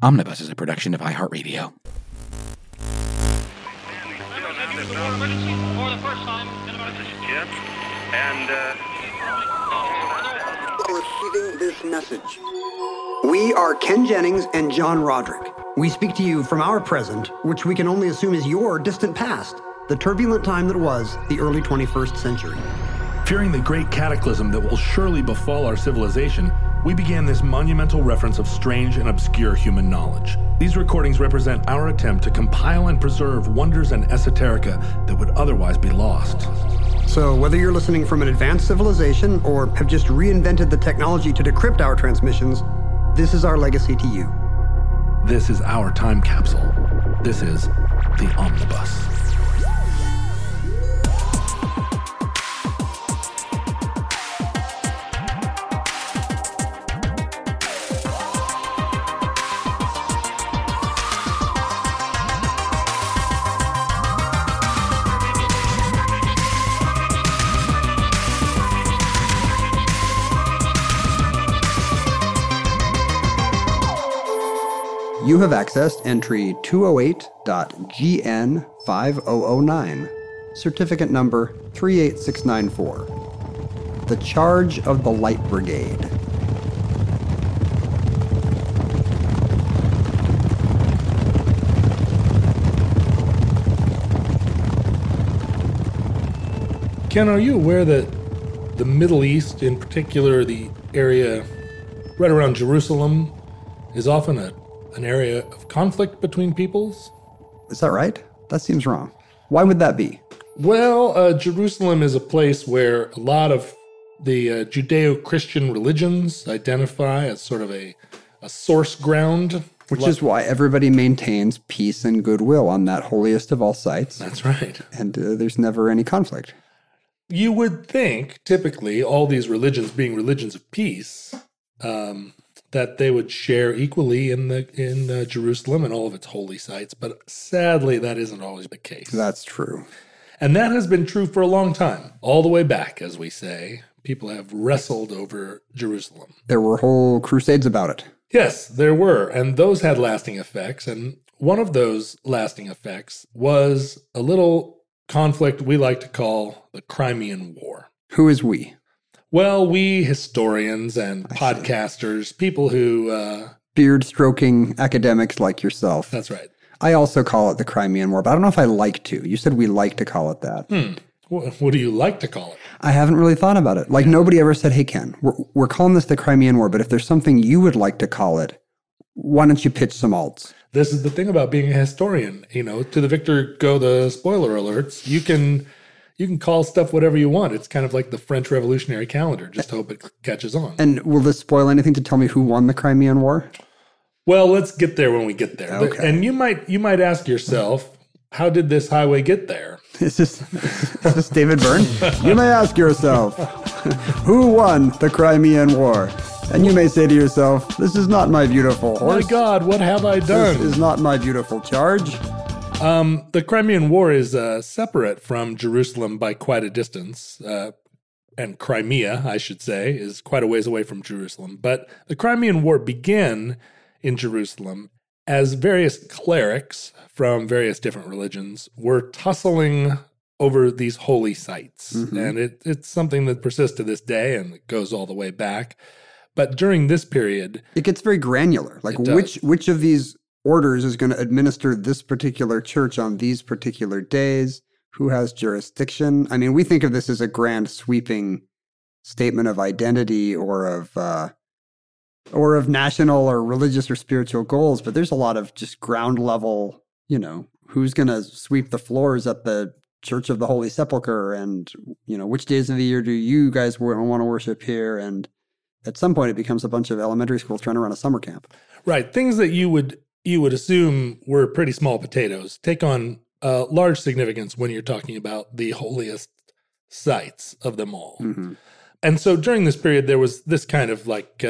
Omnibus is a production of iHeartRadio. This is Jim, and receiving this message. We are Ken Jennings and John Roderick. We speak to you from our present, which we can only assume is your distant past, the turbulent time that was the early 21st century. Fearing the great cataclysm that will surely befall our civilization, we began this monumental reference of strange and obscure human knowledge. These recordings represent our attempt to compile and preserve wonders and esoterica that would otherwise be lost. So whether you're listening from an advanced civilization or have just reinvented the technology to decrypt our transmissions, this is our legacy to you. This is our time capsule. This is the Omnibus. You have accessed entry 208.GN5009, certificate number 38694. The Charge of the Light Brigade. Ken, are you aware that the Middle East, in particular the area right around Jerusalem, is often an area of conflict between peoples? Is that right? That seems wrong. Why would that be? Well, Jerusalem is a place where a lot of the Judeo-Christian religions identify as sort of a source ground. Which is why everybody maintains peace and goodwill on that holiest of all sites. That's right. And there's never any conflict. You would think, typically, all these religions being religions of peace, that they would share equally in Jerusalem and all of its holy sites, but sadly, that isn't always the case. That's true. And that has been true for a long time, all the way back, as we say. People have wrestled over Jerusalem. There were whole crusades about it. Yes, there were, and those had lasting effects, and one of those lasting effects was a little conflict we like to call the Crimean War. Who is we? Well, we historians and podcasters, people who... beard-stroking academics like yourself. That's right. I also call it the Crimean War, but I don't know if I like to. You said we like to call it that. What do you like to call it? I haven't really thought about it. Like, nobody ever said, hey, Ken, we're calling this the Crimean War, but if there's something you would like to call it, why don't you pitch some alts? This is the thing about being a historian. You know, to the victor go the spoiler alerts. You can call stuff whatever you want. It's kind of like the French Revolutionary Calendar. Just hope it catches on. And will this spoil anything to tell me who won the Crimean War? Well, let's get there when we get there. Okay. And you might ask yourself, how did this highway get there? Is this David Byrne? You may ask yourself, who won the Crimean War? And you may say to yourself, this is not my beautiful horse. My God, what have I done? This is not my beautiful charge. The Crimean War is separate from Jerusalem by quite a distance, and Crimea, I should say, is quite a ways away from Jerusalem. But the Crimean War began in Jerusalem as various clerics from various different religions were tussling over these holy sites. Mm-hmm. And it's something that persists to this day, and it goes all the way back. But during this period... it gets very granular. Like, which of these orders is going to administer this particular church on these particular days? Who has jurisdiction? I mean, we think of this as a grand sweeping statement of identity or of national or religious or spiritual goals, but there's a lot of just ground level, who's going to sweep the floors at the Church of the Holy Sepulchre, and, which days of the year do you guys want to worship here? And at some point it becomes a bunch of elementary schools trying to run a summer camp. Right. Things that you would assume were pretty small potatoes take on large significance when you're talking about the holiest sites of them all. Mm-hmm. And so during this period, there was this kind of like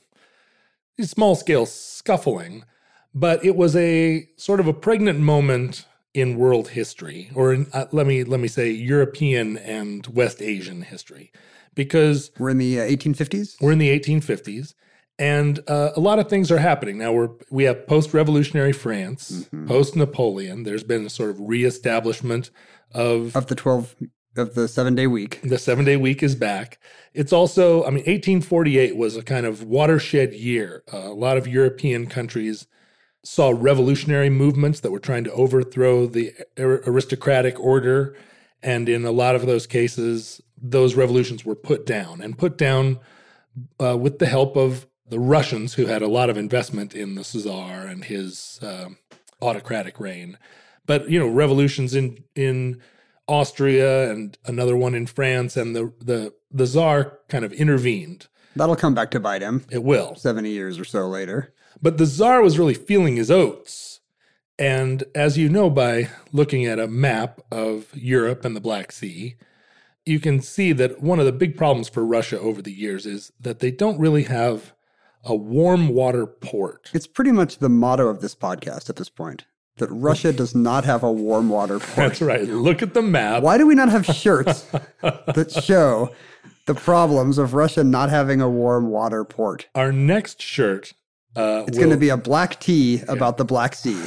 small-scale scuffling, but it was a sort of a pregnant moment in world history, or in, let me say European and West Asian history, because... we're in the 1850s? We're in the 1850s, And a lot of things are happening. Now we have post-revolutionary France, post-Napoleon. There's been a sort of reestablishment of the 7-day week. The 7-day week is back. It's also, 1848 was a kind of watershed year. A lot of European countries saw revolutionary movements that were trying to overthrow the aristocratic order. And in a lot of those cases, those revolutions were put down with the help of the Russians, who had a lot of investment in the Tsar and his autocratic reign. But, revolutions in Austria and another one in France, and the Tsar kind of intervened. That'll come back to bite him. It will. 70 years or so later. But the Tsar was really feeling his oats. And as you know, by looking at a map of Europe and the Black Sea, you can see that one of the big problems for Russia over the years is that they don't really have a warm water port. It's pretty much the motto of this podcast at this point, that Russia does not have a warm water port. That's right. Look at the map. Why do we not have shirts that show the problems of Russia not having a warm water port? Our next shirt it's going to be a black tea about the Black Sea.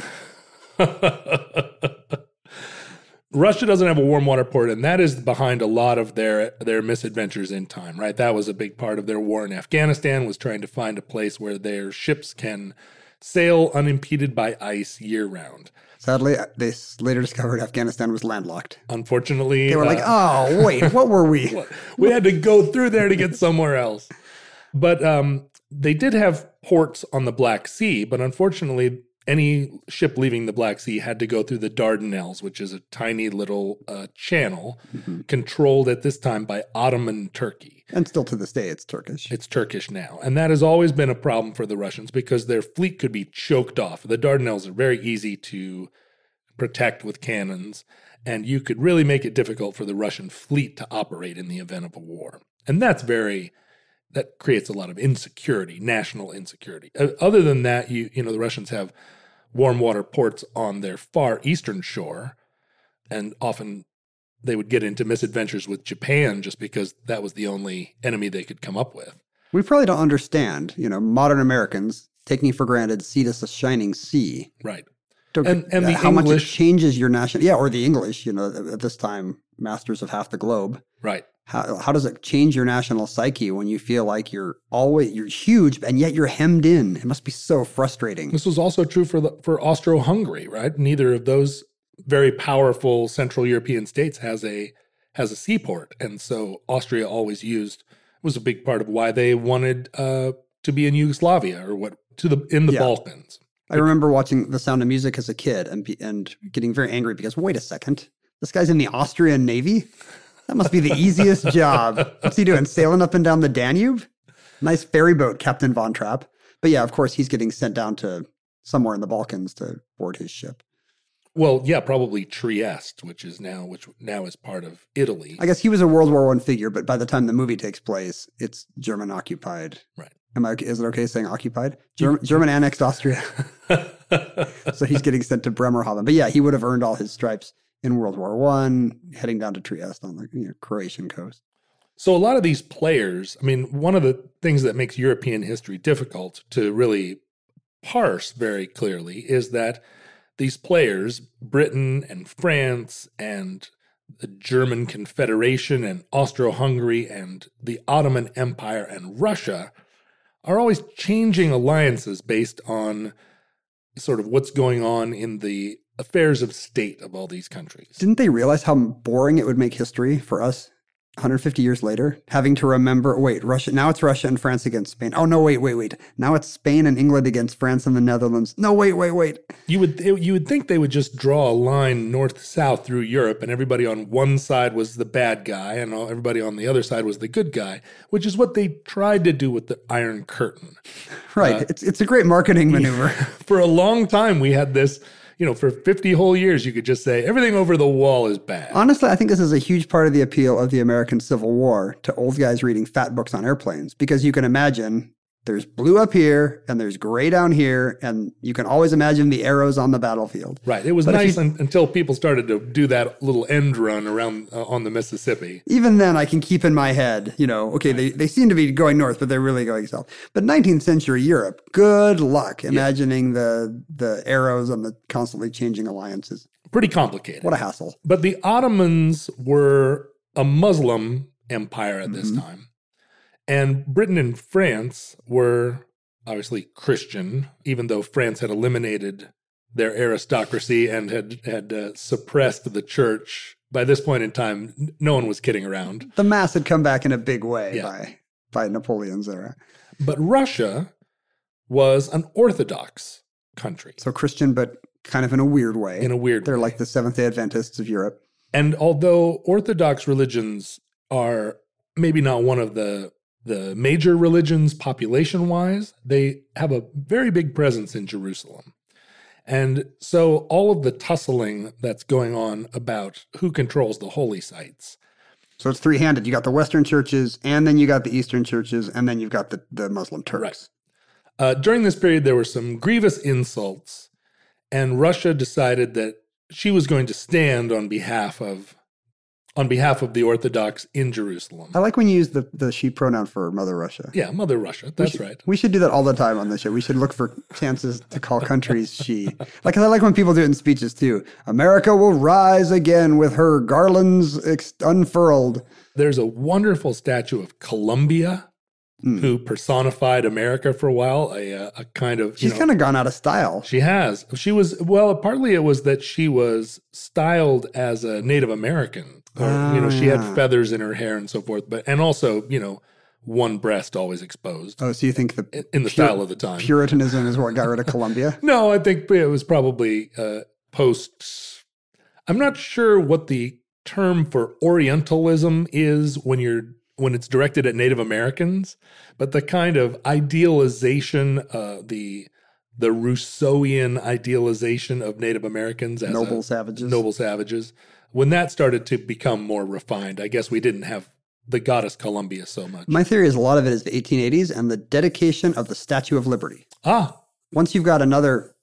Russia doesn't have a warm water port, and that is behind a lot of their misadventures in time, right? That was a big part of their war in Afghanistan, was trying to find a place where their ships can sail unimpeded by ice year-round. Sadly, they later discovered Afghanistan was landlocked. Unfortunately, they were like, oh, wait, what were we? We had to go through there to get somewhere else. But they did have ports on the Black Sea, but unfortunately, any ship leaving the Black Sea had to go through the Dardanelles, which is a tiny little channel controlled at this time by Ottoman Turkey. And still to this day, it's Turkish. It's Turkish now. And that has always been a problem for the Russians because their fleet could be choked off. The Dardanelles are very easy to protect with cannons, and you could really make it difficult for the Russian fleet to operate in the event of a war. And that creates a lot of insecurity, national insecurity. Other than that, the Russians have warm water ports on their far eastern shore, and often they would get into misadventures with Japan just because that was the only enemy they could come up with. We probably don't understand, modern Americans taking for granted see this a shining sea. Right. And the how English, much it changes your national, or the English, at this time, masters of half the globe. Right. How does it change your national psyche when you feel like you're huge and yet you're hemmed in? It must be so frustrating. This was also true for Austro-Hungary, right? Neither of those very powerful Central European states has a seaport, and so Austria always was a big part of why they wanted to be in Yugoslavia in the Balkans. I remember watching The Sound of Music as a kid and getting very angry because wait a second, this guy's in the Austrian Navy. That must be the easiest job. What's he doing? Sailing up and down the Danube? Nice ferry boat, Captain Von Trapp. But yeah, of course, he's getting sent down to somewhere in the Balkans to board his ship. Well, yeah, probably Trieste, which now is part of Italy. I guess he was a World War I figure, but by the time the movie takes place, it's German occupied. Right. Is it okay saying occupied? German annexed Austria. So he's getting sent to Bremerhaven. But yeah, he would have earned all his stripes in World War I, heading down to Trieste on the Croatian coast. So a lot of these players, one of the things that makes European history difficult to really parse very clearly is that these players, Britain and France and the German Confederation and Austro-Hungary and the Ottoman Empire and Russia, are always changing alliances based on sort of what's going on in the affairs of state of all these countries. Didn't they realize how boring it would make history for us 150 years later, having to remember, Russia, now it's Russia and France against Spain. Oh, no, wait. Now it's Spain and England against France and the Netherlands. No, wait. You would think they would just draw a line north-south through Europe and everybody on one side was the bad guy and everybody on the other side was the good guy, which is what they tried to do with the Iron Curtain. Right. It's a great marketing maneuver. For a long time, we had this... for 50 whole years, you could just say everything over the wall is bad. Honestly, I think this is a huge part of the appeal of the American Civil War to old guys reading fat books on airplanes, because you can imagine there's blue up here and there's gray down here, and you can always imagine the arrows on the battlefield. Right. It was But if nice you- until people started to do that little end run around on the Mississippi. Even then, I can keep in my head, okay, they seem to be going north, but they're really going south. But 19th century Europe, good luck imagining the arrows and the constantly changing alliances. Pretty complicated. What a hassle. But the Ottomans were a Muslim empire at this time. And Britain and France were obviously Christian, even though France had eliminated their aristocracy and had suppressed the church. By this point in time, no one was kidding around. The Mass had come back in a big way Yeah. by Napoleon's era. But Russia was an Orthodox country So Christian, but kind of in a weird way. in a weird They're way. like the Seventh-day Adventists of Europe. And although Orthodox religions are maybe not one of the major religions population-wise, they have a very big presence in Jerusalem. And so all of the tussling that's going on about who controls the holy sites. So it's three-handed. You got the Western churches, and then you got the Eastern churches, and then you've got the Muslim Turks. During this period, there were some grievous insults, and Russia decided that she was going to stand on behalf of the Orthodox in Jerusalem. I like when you use the she pronoun for Mother Russia. Yeah, Mother Russia. That's right. We should do that all the time on this show. We should look for chances to call countries she. Like, 'cause I like when people do it in speeches too. America will rise again with her garlands unfurled. There's a wonderful statue of Columbia, who personified America for a while, a kind of... She's kind of gone out of style. She has. She was, well, partly it was that she was styled as a Native American. Or, she had feathers in her hair and so forth, and also, one breast always exposed Oh, so you think in the style of the time. Puritanism is what got rid of Columbia? No, I think it was probably post. I'm not sure what the term for Orientalism is when it's directed at Native Americans, but the kind of idealization, the Rousseauian idealization of Native Americans as Noble savages. When that started to become more refined, I guess we didn't have the goddess Columbia so much. My theory is a lot of it is the 1880s and the dedication of the Statue of Liberty. Once you've got another...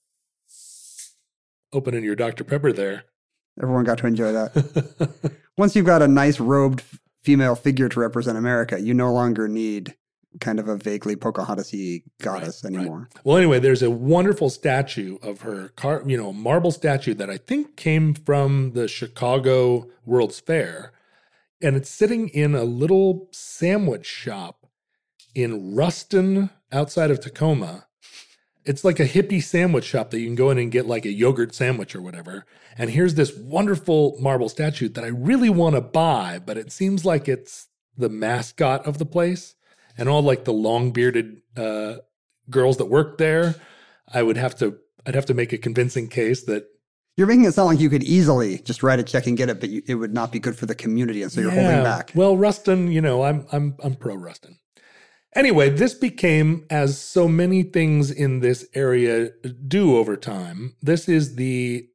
Opening your Dr. Pepper there. Everyone got to enjoy that. Once you've got a nice robed female figure to represent America, you no longer need kind of a vaguely Pocahontas-y goddess anymore. Right. Well, anyway, there's a wonderful statue of her, a marble statue that I think came from the Chicago World's Fair. And it's sitting in a little sandwich shop in Ruston outside of Tacoma. It's like a hippie sandwich shop that you can go in and get like a yogurt sandwich or whatever. And here's this wonderful marble statue that I really want to buy, but it seems like it's the mascot of the place. And all like the long-bearded girls that work there, I'd have to make a convincing case that you're making it sound like you could easily just write a check and get it, but it would not be good for the community, and so you're holding back. Well, Ruston, I'm pro Ruston. Anyway, this became, as so many things in this area do over time, this is the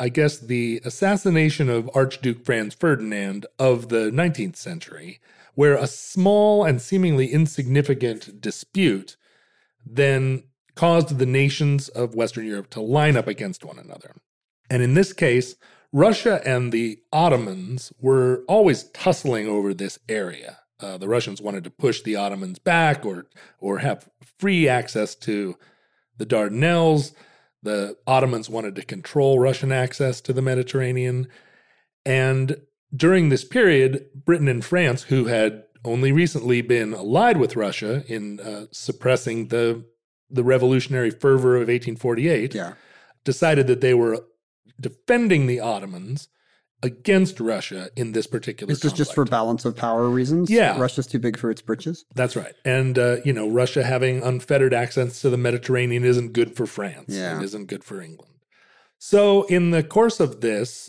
assassination of Archduke Franz Ferdinand of the 19th century, where a small and seemingly insignificant dispute then caused the nations of Western Europe to line up against one another. And in this case, Russia and the Ottomans were always tussling over this area. The Russians wanted to push the Ottomans back or have free access to the Dardanelles. The Ottomans wanted to control Russian access to the Mediterranean. And during this period, Britain and France, who had only recently been allied with Russia in suppressing the revolutionary fervor of 1848, decided that they were defending the Ottomans against Russia in this particular conflict. Is this just for balance of power reasons? Yeah. Russia's too big for its britches? That's right. And, Russia having unfettered access to the Mediterranean isn't good for France. Yeah. It isn't good for England. So in the course of this,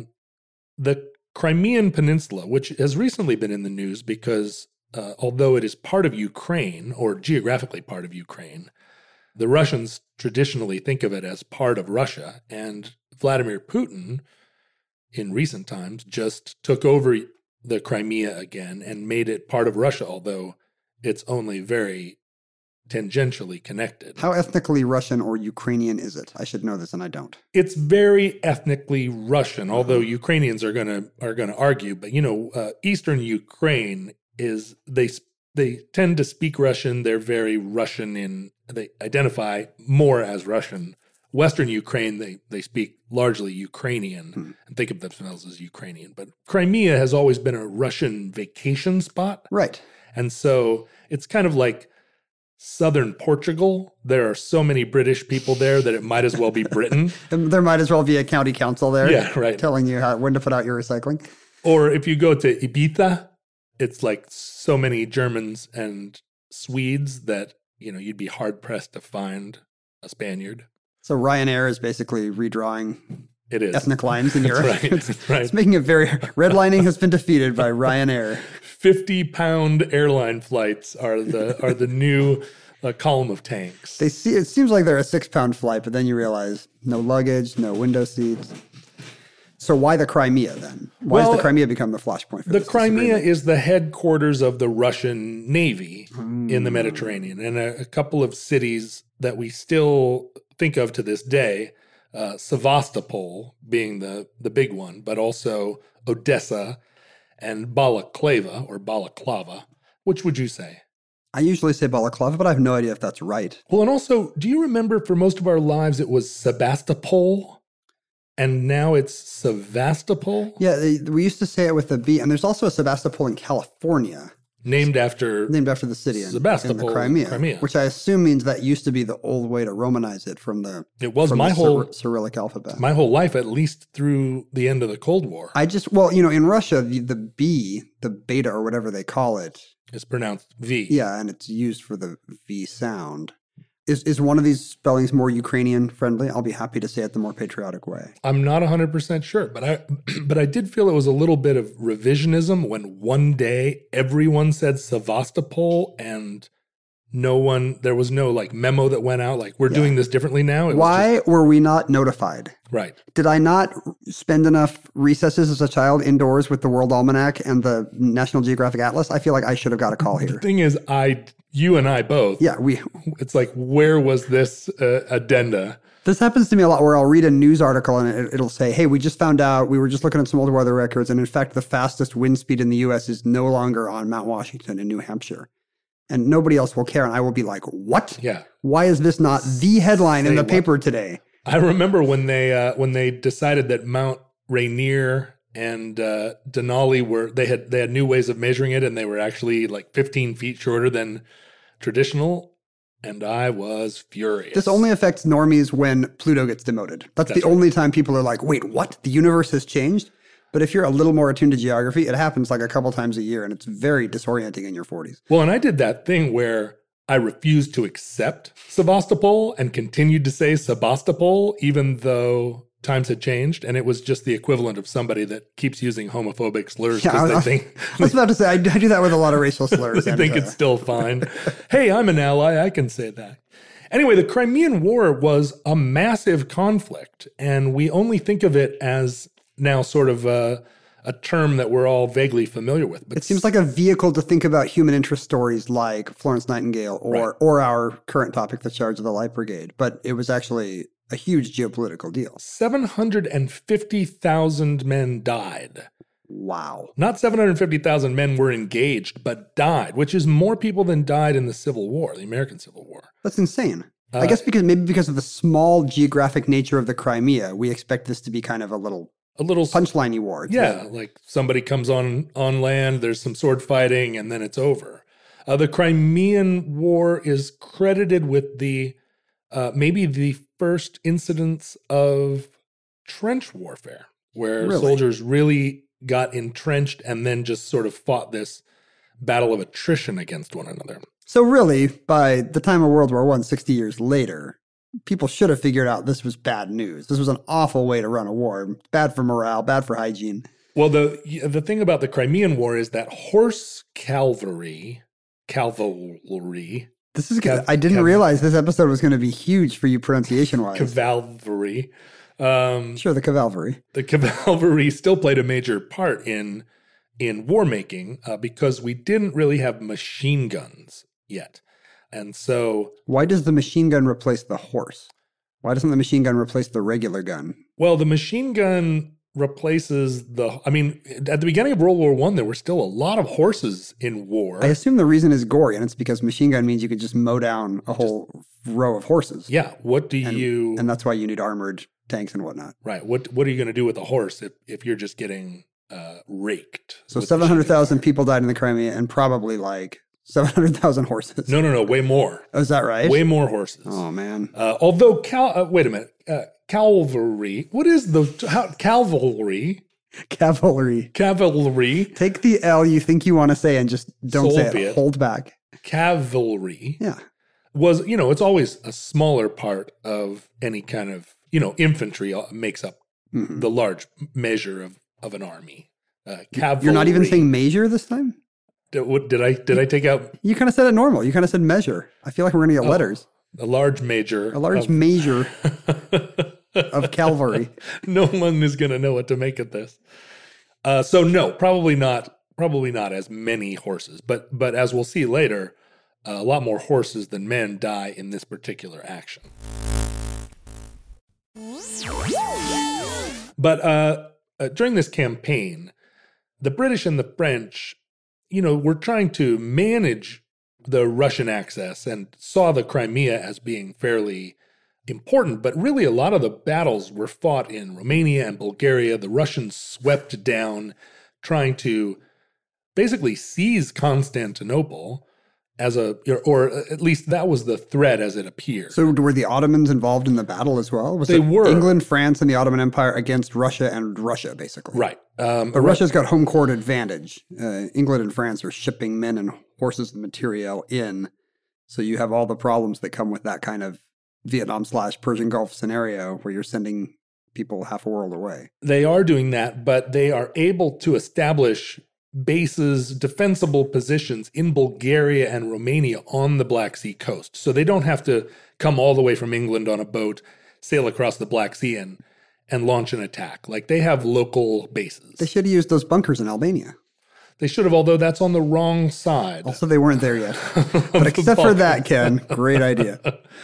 the Crimean Peninsula, which has recently been in the news because although it is part of Ukraine, or geographically part of Ukraine, the Russians traditionally think of it as part of Russia. And Vladimir Putin, in recent times, just took over the Crimea again and made it part of Russia, although it's only very tangentially connected. How ethnically Russian or Ukrainian is it? I should know this, and I don't. It's very ethnically Russian, although Ukrainians are gonna argue. But Eastern Ukraine is they tend to speak Russian. They're very Russian they identify more as Russian. Western Ukraine, they speak largely Ukrainian and think of themselves as Ukrainian. But Crimea has always been a Russian vacation spot. Right. And so it's kind of like southern Portugal. There are so many British people there that it might as well be Britain. There might as well be a county council there. Yeah, right. Telling you when to put out your recycling. Or if you go to Ibiza, it's like so many Germans and Swedes that, you'd be hard-pressed to find a Spaniard. So Ryanair is basically redrawing ethnic lines in Europe. Right. It's making it very... Redlining has been defeated by Ryanair. 50-pound airline flights are the new column of tanks. It seems like they're a 6-pound flight, but then you realize no luggage, no window seats. So why the Crimea then? Why has the Crimea become the flashpoint for the this Crimea is the headquarters of the Russian Navy in the Mediterranean, and a couple of cities that we still think of to this day, Sevastopol being the big one, but also Odessa and Balaclava. Which would you say? I usually say Balaclava, but I have no idea if that's right. Well, and also, do you remember for most of our lives it was Sebastopol? And now it's Sevastopol? Yeah, we used to say it with a B, and there's also a Sebastopol in California. Named after the city in Sebastopol, the Crimea, which I assume means that used to be the old way to Romanize it from the Cyrillic alphabet. My whole life, at least through the end of the Cold War. In Russia, the B, the beta or whatever they call it, is pronounced V. Yeah, and it's used for the V sound. Is one of these spellings more Ukrainian friendly? I'll be happy to say it the more patriotic way. I'm not 100% sure, but I did feel it was a little bit of revisionism when one day everyone said Sevastopol and there was no memo that went out we're doing this differently now. Why were we not notified? Right. Did I not spend enough recesses as a child indoors with the World Almanac and the National Geographic Atlas? I feel like I should have got a call here. The thing is, you and I both. Yeah, it's like, where was this addenda? This happens to me a lot where I'll read a news article and it'll say, hey, we just found out, we were just looking at some old weather records, and in fact, the fastest wind speed in the U.S. is no longer on Mount Washington in New Hampshire. And nobody else will care, and I will be like, what? Yeah. Why is this not the headline in the paper today? I remember when they decided that Mount Rainier and Denali they had new ways of measuring it, and they were actually 15 feet shorter than traditional, and I was furious. This only affects normies when Pluto gets demoted. That's the only time people are like, wait, what? The universe has changed? But if you're a little more attuned to geography, it happens a couple times a year, and it's very disorienting in your 40s. Well, and I did that thing where I refused to accept Sevastopol and continued to say Sebastopol, even though times had changed, and it was just the equivalent of somebody that keeps using homophobic slurs because they think... I was about to say, I do that with a lot of racial slurs. They think it's still fine. Hey, I'm an ally, I can say that. Anyway, the Crimean War was a massive conflict, and we only think of it as now sort of a term that we're all vaguely familiar with. But it seems like a vehicle to think about human interest stories like Florence Nightingale or our current topic, the Charge of the Light Brigade. But it was actually a huge geopolitical deal. 750,000 men died. Wow. Not 750,000 men were engaged, but died, which is more people than died in the Civil War, the American Civil War. That's insane. I guess because of the small geographic nature of the Crimea, we expect this to be kind of a little punchline-y war. Yeah, somebody comes on land, there's some sword fighting, and then it's over. The Crimean War is credited with maybe the first incidents of trench warfare, where soldiers really got entrenched and then just sort of fought this battle of attrition against one another. So really, by the time of World War I, 60 years later, people should have figured out this was bad news. This was an awful way to run a war. Bad for morale, bad for hygiene. Well, the thing about the Crimean War is that horse cavalry. This is good. I didn't realize this episode was going to be huge for you pronunciation-wise. Cavalry. Sure, the cavalry. The cavalry still played a major part in war making because we didn't really have machine guns yet. And so, Why does the machine gun replace the horse? Why doesn't the machine gun replace the regular gun? well, the machine gun replaces I mean, at the beginning of World War I, there were still a lot of horses in war. I assume the reason is gory, and it's because machine gun means you could just mow down a whole row of horses. Yeah. What do you... And that's why you need armored tanks and whatnot. Right. What are you going to do with a horse if you're just getting raked? So with 700,000 people died in the Crimea, and probably like 700,000 horses. No, way more. Oh, is that right? Way more horses. Oh, man. Although, wait a minute. Cavalry. What is cavalry? Cavalry. Cavalry. Take the L you think you want to say and just don't say Soviet. it. Hold back. Cavalry Yeah. was, it's always a smaller part of any kind of, infantry makes up Mhm. the large measure of an army. Cavalry. You're not even saying measure this time? Did I take out You kind of said it normal. You kind of said measure. I feel like we're going to get letters. a large major? A large measure of cavalry. No one is going to know what to make of this. So no, probably not as many horses, but as we'll see later, a lot more horses than men die in this particular action. But during this campaign, the British and the French, were trying to manage the Russian access and saw the Crimea as being fairly important, but really a lot of the battles were fought in Romania and Bulgaria. The Russians swept down, trying to basically seize Constantinople or at least that was the threat as it appeared. So were the Ottomans involved in the battle as well? They were. England, France, and the Ottoman Empire against Russia and Russia, basically. Right. But Russia's got home court advantage. England and France are shipping men and horses and material in. So you have all the problems that come with that kind of Vietnam/Persian Gulf scenario where you're sending people half a world away. They are doing that, but they are able to establish bases, defensible positions in Bulgaria and Romania on the Black Sea coast. So they don't have to come all the way from England on a boat, sail across the Black Sea and launch an attack. Like they have local bases. They should have used those bunkers in Albania. They should have, although that's on the wrong side. Also, they weren't there yet. But except for that, Ken, great idea.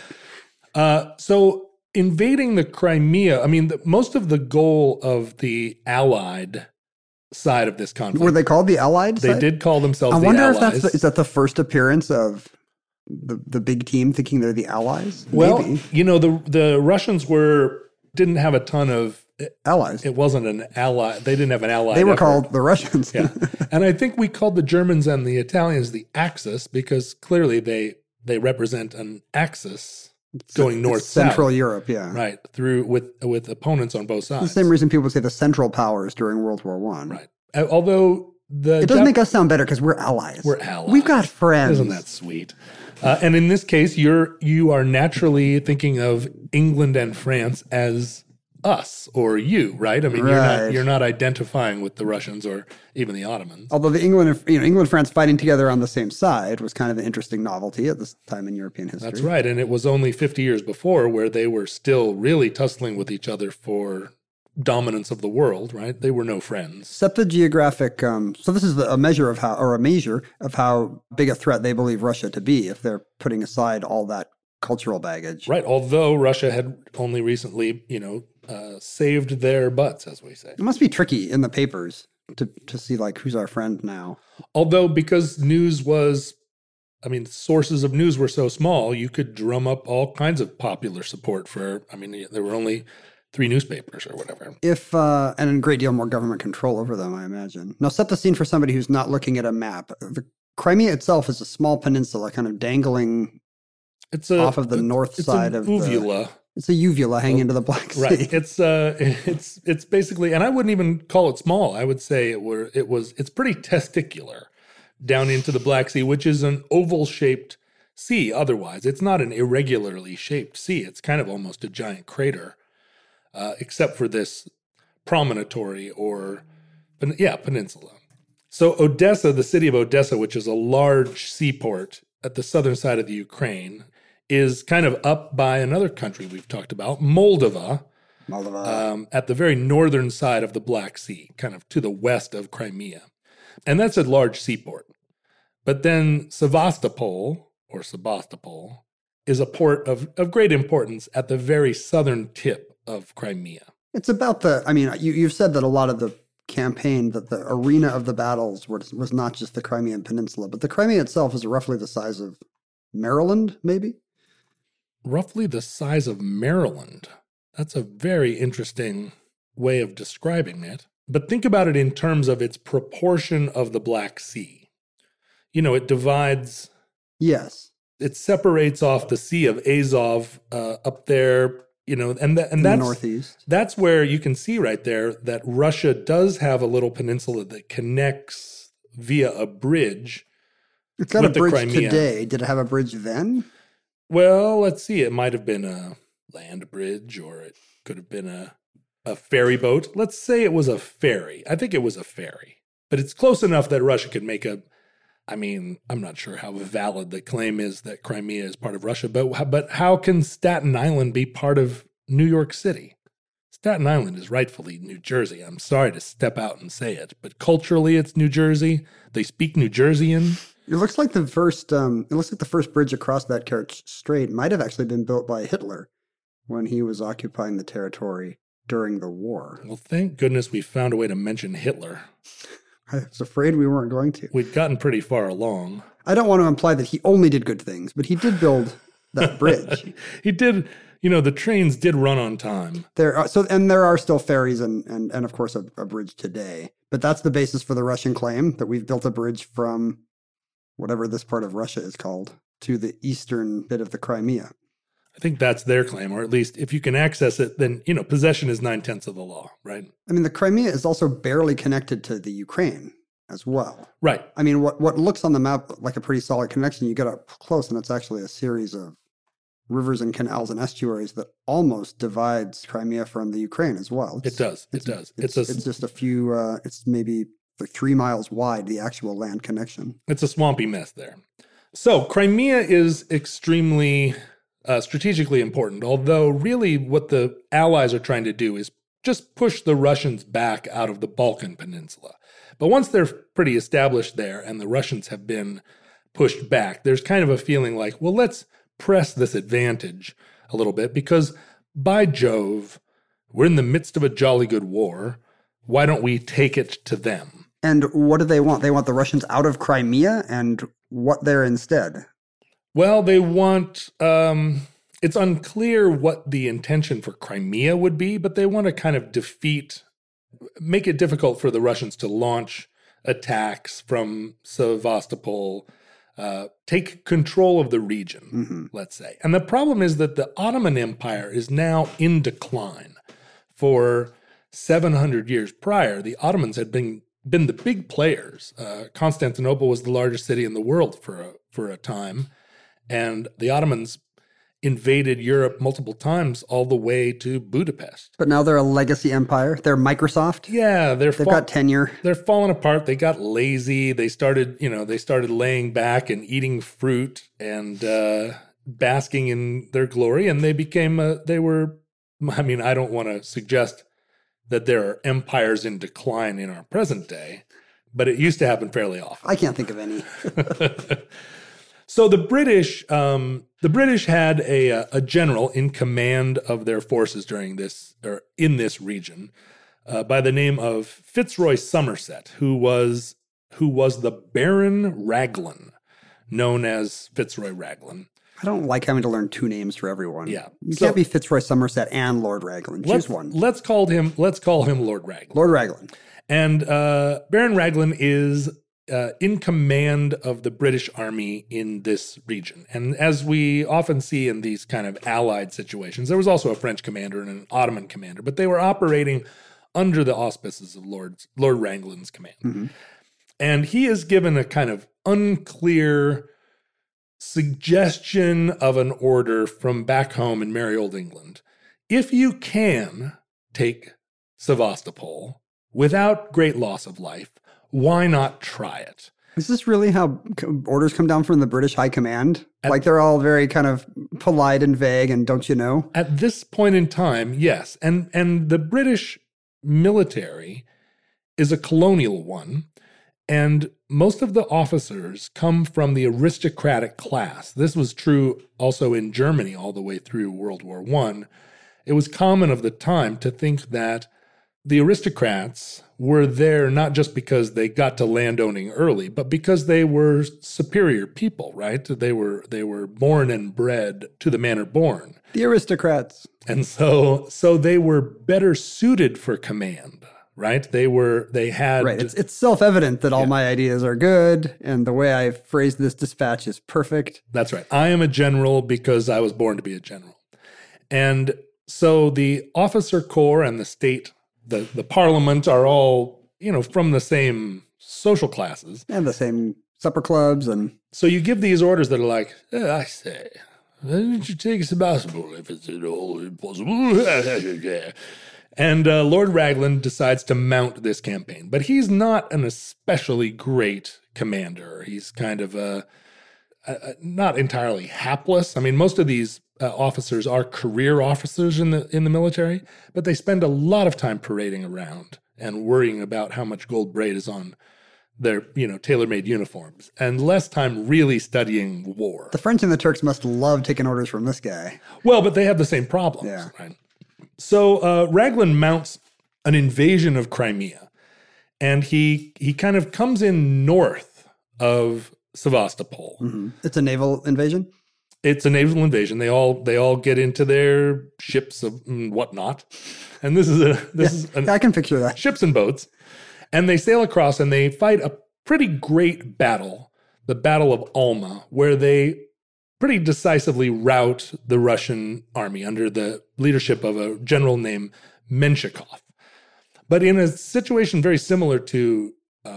So invading the Crimea, I mean, most of the goal of the Allied side of this conflict. Were they called the Allied They side? did call themselves I the wonder Allies. if is that the first appearance of the big team thinking they're the Allies? Well, Maybe. the Russians didn't have a ton of Allies. It wasn't an ally. They didn't have an ally. They were called the Russians. Yeah. And I think we called the Germans and the Italians the Axis because clearly they represent an axis going north-south. Central Europe, yeah. Right. Through with opponents on both sides. The same reason people say the Central Powers during World War I. Right. Although it doesn't make us sound better because we're allies. We're allies. We've got friends. Isn't that sweet? And in this case, you are naturally thinking of England and France as us or you, right? I mean, Right. you're not identifying with the Russians or even the Ottomans. Although the England and France fighting together on the same side was kind of an interesting novelty at this time in European history. That's right. And it was only 50 years before where they were still really tussling with each other for dominance of the world, right? They were no friends. Except the geographic. So this is a measure of how big a threat they believe Russia to be if they're putting aside all that cultural baggage. Right. Although Russia had only recently, saved their butts, as we say. It must be tricky in the papers to see like who's our friend now. Although because sources of news were so small, you could drum up all kinds of popular support for, there were only 3 newspapers or whatever. And a great deal more government control over them, I imagine. Now set the scene for somebody who's not looking at a map. The Crimea itself is a small peninsula kind of dangling off of the north side of uvula. It's a uvula hanging into the Black Sea. Right. It's basically, and I wouldn't even call it small. I would say it's pretty testicular down into the Black Sea, which is an oval-shaped sea otherwise. It's not an irregularly shaped sea. It's kind of almost a giant crater, except for this promontory peninsula. So Odessa, the city of Odessa, which is a large seaport at the southern side of the Ukraine, is kind of up by another country we've talked about, Moldova, at the very northern side of the Black Sea, kind of to the west of Crimea. And that's a large seaport. But then Sevastopol, or Sebastopol, is a port of great importance at the very southern tip of Crimea. It's about you've said that a lot of the campaign, that the arena of the battles was not just the Crimean Peninsula, but the Crimea itself is roughly the size of Maryland, maybe? Roughly the size of Maryland. That's a very interesting way of describing it. But think about it in terms of its proportion of the Black Sea. It divides. Yes. It separates off the Sea of Azov up there, and that's the northeast. That's where you can see right there that Russia does have a little peninsula that connects via a bridge. It's got a bridge Crimea. Today. Did it have a bridge then? Well, let's see. It might have been a land bridge, or it could have been a ferry boat. Let's say it was a ferry. I think it was a ferry. But it's close enough that Russia could make I'm not sure how valid the claim is that Crimea is part of Russia, but how can Staten Island be part of New York City? Staten Island is rightfully New Jersey. I'm sorry to step out and say it, but culturally it's New Jersey. They speak New Jerseyan. It looks like the first bridge across that Kerch Strait might have actually been built by Hitler when he was occupying the territory during the war. Well, thank goodness we found a way to mention Hitler. I was afraid we weren't going to. We'd gotten pretty far along. I don't want to imply that he only did good things, but he did build that bridge. He did. The trains did run on time. There are still ferries and of course a bridge today. But that's the basis for the Russian claim that we've built a bridge from whatever this part of Russia is called to the eastern bit of the Crimea. I think that's their claim, or at least if you can access it, then, possession is 9/10 of the law, right? The Crimea is also barely connected to the Ukraine as well. Right. What looks on the map like a pretty solid connection, you get up close and it's actually a series of rivers and canals and estuaries that almost divides Crimea from the Ukraine as well. It does. It's just a few, it's maybe like 3 miles wide, the actual land connection. It's a swampy mess there. So Crimea is extremely strategically important, although really what the Allies are trying to do is just push the Russians back out of the Balkan Peninsula. But once they're pretty established there and the Russians have been pushed back, there's kind of a feeling like, well, let's press this advantage a little bit because, by Jove, we're in the midst of a jolly good war. Why don't we take it to them? And what do they want? They want the Russians out of Crimea, and what there instead? Well, they want, it's unclear what the intention for Crimea would be, but they want to kind of make it difficult for the Russians to launch attacks from Sevastopol, take control of the region, let's say. And the problem is that the Ottoman Empire is now in decline. For 700 years prior, the Ottomans had been the big players. Constantinople was the largest city in the world for a time. And the Ottomans invaded Europe multiple times all the way to Budapest. But now they're a legacy empire. They're Microsoft. Yeah, they've got tenure. They're falling apart. They got lazy. They started laying back and eating fruit and basking in their glory. And they became I don't want to suggest that there are empires in decline in our present day, but it used to happen fairly often. I can't think of any. So the British had a general in command of their forces in this region, by the name of Fitzroy Somerset, who was the Baron Raglan, known as Fitzroy Raglan. I don't like having to learn 2 names for everyone. Yeah, you can't be Fitzroy Somerset and Lord Raglan. Choose one. Let's call him Lord Raglan. Lord Raglan. And Baron Raglan is in command of the British Army in this region. And as we often see in these kind of allied situations, there was also a French commander and an Ottoman commander, but they were operating under the auspices of Lord Raglan's command. Mm-hmm. And he is given a kind of unclear suggestion of an order from back home in merry old England. If you can take Sevastopol without great loss of life, why not try it? Is this really how orders come down from the British High Command? Like they're all very kind of polite and vague and don't you know? At this point in time, yes. And the British military is a colonial one. And most of the officers come from the aristocratic class. This was true also in Germany all the way through World War I. It was common of the time to think that the aristocrats were there not just because they got to landowning early, but because they were superior people, right? They were born and bred to the manner born. The aristocrats. And so they were better suited for command, right? They had Right. It's self-evident that all my ideas are good, and the way I phrased this dispatch is perfect. That's right. I am a general because I was born to be a general. And so the officer corps and the state, the parliament are all, from the same social classes. And the same supper clubs. And so you give these orders that are like, I say, why don't you take Sebastopol if it's at all impossible? And Lord Raglan decides to mount this campaign. But he's not an especially great commander. He's kind of not entirely hapless. I mean, most of these officers are career officers in the military, but they spend a lot of time parading around and worrying about how much gold braid is on their, tailor-made uniforms, and less time really studying war. the French and the Turks must love taking orders from this guy. Well, but they have the same problems, Yeah. right? So Raglan mounts an invasion of Crimea, and he kind of comes in north of Sevastopol. Mm-hmm. It's a naval invasion? It's a naval invasion. They all get into their ships and whatnot, and this is I can picture that. ships and boats, and they sail across and they fight a pretty great battle, the Battle of Alma, where they pretty decisively rout the Russian army under the leadership of a general named Menshikov. But in a situation very similar to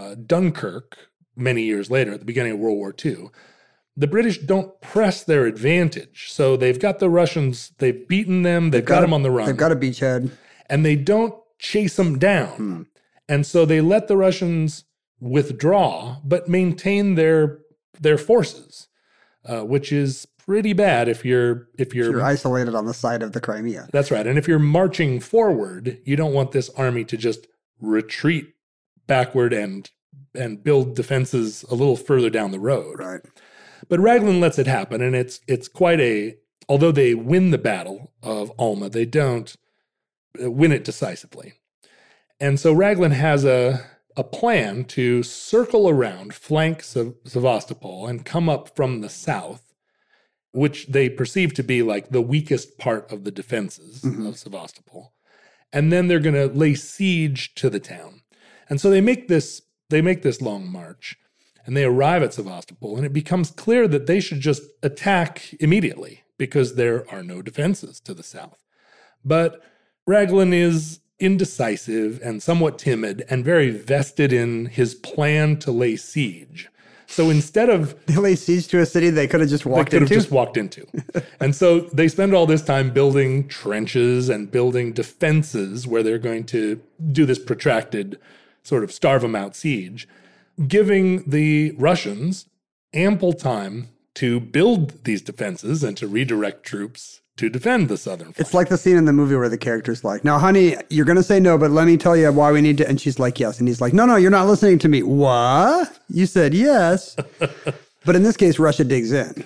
Dunkirk many years later, at the beginning of World War II, the British don't press their advantage. So they've got the Russians, they've beaten them, they've got them on the run. They've got a beachhead. And they don't chase them down. And so they let the Russians withdraw, but maintain their forces, which is pretty bad if you're isolated on the side of the Crimea. That's right. And if you're marching forward, you don't want this army to just retreat backward and build defenses a little further down the road. Right. But Raglan lets it happen, and it's quite although they win the Battle of Alma, they don't win it decisively. And so Raglan has a plan to circle around, flank Sevastopol, and come up from the south, which they perceive to be like the weakest part of the defenses of Sevastopol. And then they're going to lay siege to the town. And so they make this long march, and they arrive at Sevastopol, and it becomes clear that they should just attack immediately because there are no defenses to the south. But Raglan is indecisive and somewhat timid and very vested in his plan to lay siege. So instead of... They lay siege to a city they could have just walked into. And so they spend all this time building trenches and building defenses where they're going to do this protracted sort of starve them out siege, giving the Russians ample time to build these defenses and to redirect troops to defend the southern flank. It's like the scene in the movie where the character's like, now, honey, you're going to say no, but let me tell you why we need to. And she's like, yes. And he's like, no, you're not listening to me. What? You said yes. But in this case, Russia digs in.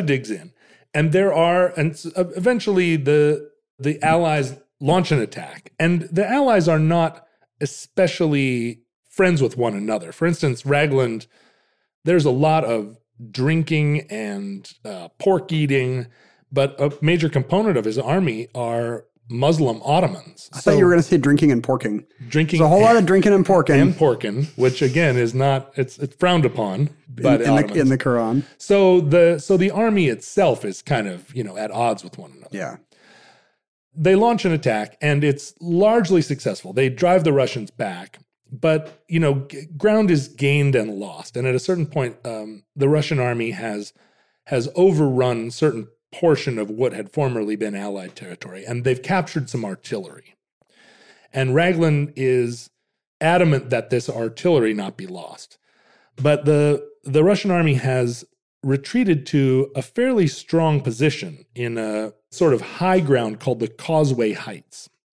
And eventually the Allies launch an attack. And the Allies are not especially friends with one another. For instance, Raglan, there's a lot of drinking and pork eating, but a major component of his army are Muslim Ottomans. I thought you were going to say drinking and porking. Drinking, there's a whole lot of drinking and porking. And porking, which again is not, it's frowned upon by the Ottomans. In the Quran. So the army itself is kind of, at odds with one another. Yeah. They launch an attack, and it's largely successful. They drive the Russians back, but, ground is gained and lost. And at a certain point, the Russian army has overrun certain portion of what had formerly been Allied territory, and they've captured some artillery. And Raglan is adamant that this artillery not be lost. But the Russian army has retreated to a fairly strong position in a sort of high ground called the Causeway Heights.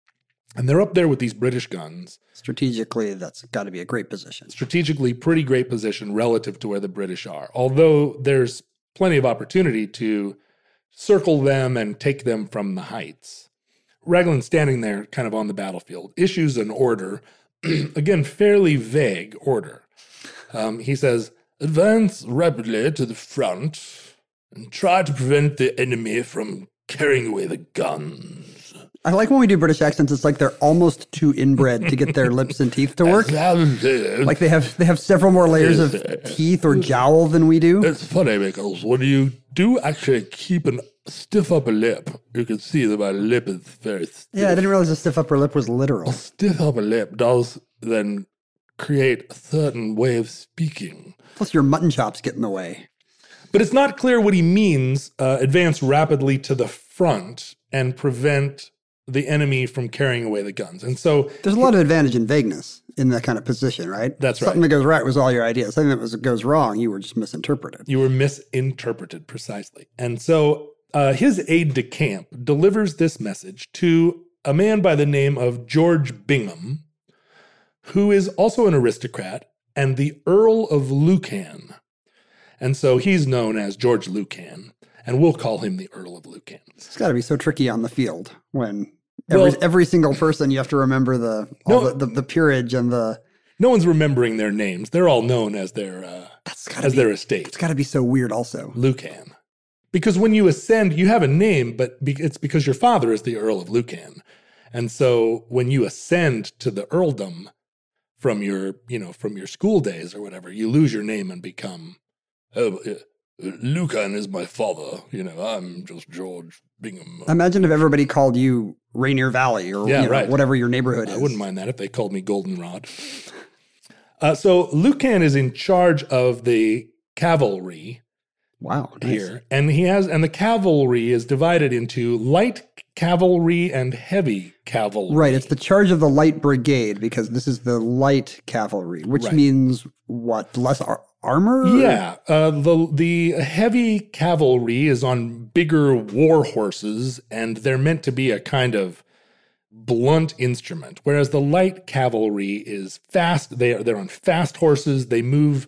And they're up there with these British guns. Strategically, that's got to be a great position. Strategically, pretty great position relative to where the British are. Although there's plenty of opportunity to circle them and take them from the heights. Raglan, standing there kind of on the battlefield, issues an order, again, fairly vague order. He says, advance rapidly to the front and try to prevent the enemy from carrying away the guns. I like when we do British accents, it's like they're almost too inbred to get their lips and teeth to work. Like they have several more layers of teeth or jowl than we do. It's funny because when you do actually keep a stiff upper lip, you can see that my lip is very stiff. Yeah, I didn't realize a stiff upper lip was literal. A stiff upper lip does then create a certain way of speaking. Plus your mutton chops get in the way. But it's not clear what he means, advance rapidly to the front and prevent the enemy from carrying away the guns. And so there's a lot of advantage in vagueness in that kind of position, right? That's right. Something that goes right was all your idea. Something that goes wrong, you were just misinterpreted. You were misinterpreted, precisely. And so his aide-de-camp delivers this message to a man by the name of George Bingham, who is also an aristocrat and the Earl of Lucan. And so he's known as George Lucan, and we'll call him the Earl of Lucan. It's got to be so tricky on the field when every single person you have to remember the peerage and the. No one's remembering their names. They're all known as their their estate. It's got to be so weird, also. Lucan, because when you ascend, you have a name, but it's because your father is the Earl of Lucan, and so when you ascend to the earldom from your school days or whatever, you lose your name and become. Lucan is my father. I'm just George Bingham. Imagine if everybody called you Rainier Valley or whatever your neighborhood is. I wouldn't mind that if they called me Goldenrod. So Lucan is in charge of the cavalry. Wow, nice. Here, and the cavalry is divided into light cavalry and heavy cavalry. Right, it's the charge of the light brigade because this is the light cavalry, which means what? Less armor? Yeah, the heavy cavalry is on bigger war horses, and they're meant to be a kind of blunt instrument, whereas the light cavalry is fast. They're on fast horses. They move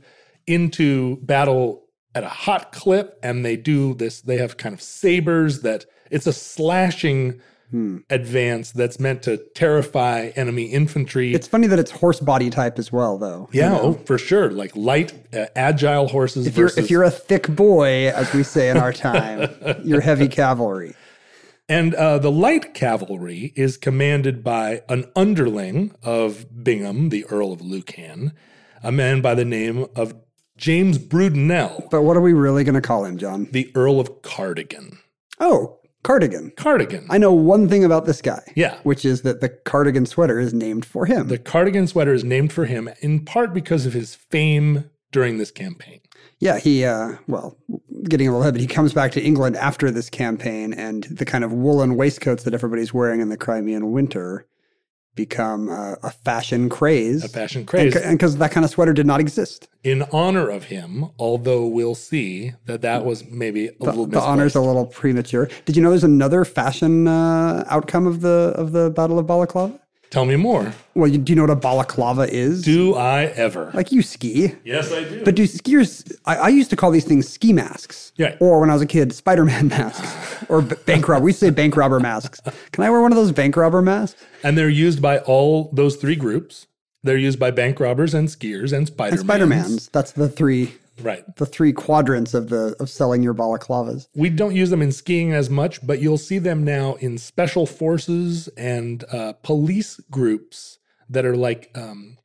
into battle at a hot clip, and they do this. They have kind of sabers that it's a slashing advance that's meant to terrify enemy infantry. It's funny that it's horse body type as well, though. Yeah, for sure. Like light, agile horses. If you're a thick boy, as we say in our time, you're heavy cavalry. And the light cavalry is commanded by an underling of Bingham, the Earl of Lucan, a man by the name of James Brudenell. But what are we really going to call him, John? The Earl of Cardigan. Oh, Cardigan. Cardigan. I know one thing about this guy. Yeah. Which is that the cardigan sweater is named for him. The cardigan sweater is named for him in part because of his fame during this campaign. Yeah, he, getting a little ahead, but he comes back to England after this campaign, and the kind of woolen waistcoats that everybody's wearing in the Crimean winter become a fashion craze. A fashion craze. And because that kind of sweater did not exist. In honor of him, although we'll see that was maybe a little misplaced. The honor's a little premature. Did you know there's another fashion outcome of the Battle of Balaclava? Tell me more. Well, do you know what a balaclava is? Do I ever? Like you ski. Yes, I do. But do skiers, I used to call these things ski masks. Yeah. Or when I was a kid, Spider-Man masks. Or bank robber. We used to say bank robber masks. Can I wear one of those bank robber masks? And they're used by all those three groups. They're used by bank robbers and skiers and Spider-Mans. And Spider-Mans. That's the three. Right. The three quadrants of selling your balaclavas. We don't use them in skiing as much, but you'll see them now in special forces and police groups that are like